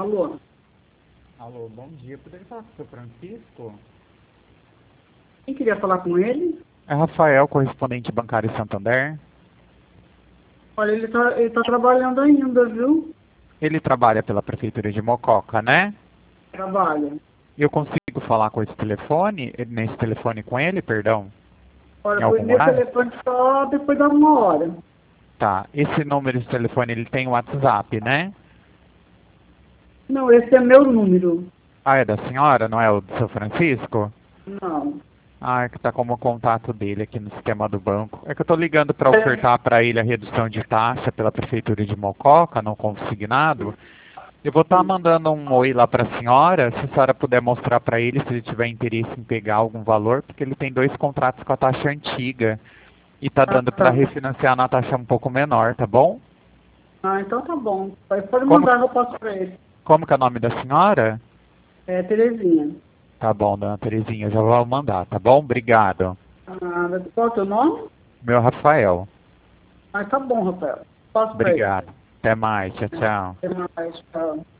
Alô? Alô, bom dia. Poderia falar com o seu Francisco? Quem queria falar com ele? É Rafael, correspondente bancário Santander. Olha, ele tá trabalhando ainda, viu? Ele trabalha pela Prefeitura de Mococa, né? Trabalha. Eu consigo falar com esse telefone, nesse telefone com ele, perdão? Em Olha, foi algum meu horário? telefone só depois da 1 hora. Tá. Esse número de telefone, ele tem WhatsApp, né? Não, esse é meu número. Ah, é da senhora, não é o do seu Francisco? Não. Ah, é que tá como contato dele aqui no sistema do banco. É que eu tô ligando para ofertar para ele a redução de taxa pela Prefeitura de Mococa, não consignado. Eu vou estar mandando um oi lá para a senhora, se a senhora puder mostrar para ele se ele tiver interesse em pegar algum valor, porque ele tem 2 contratos com a taxa antiga e tá Ah, dando para tá. refinanciar na taxa um pouco menor, tá bom? Ah, então tá bom. Pode Como, mandar, eu passo pra ele. como que é o nome da senhora? É, Terezinha. Tá bom, dona Terezinha, já vou mandar, tá bom? Obrigado. Ah, qual é o teu nome? Meu Rafael. Ah, tá bom, Rafael. Passo pra ele. Obrigado. Até mais, tchau, tchau. Até mais, tchau.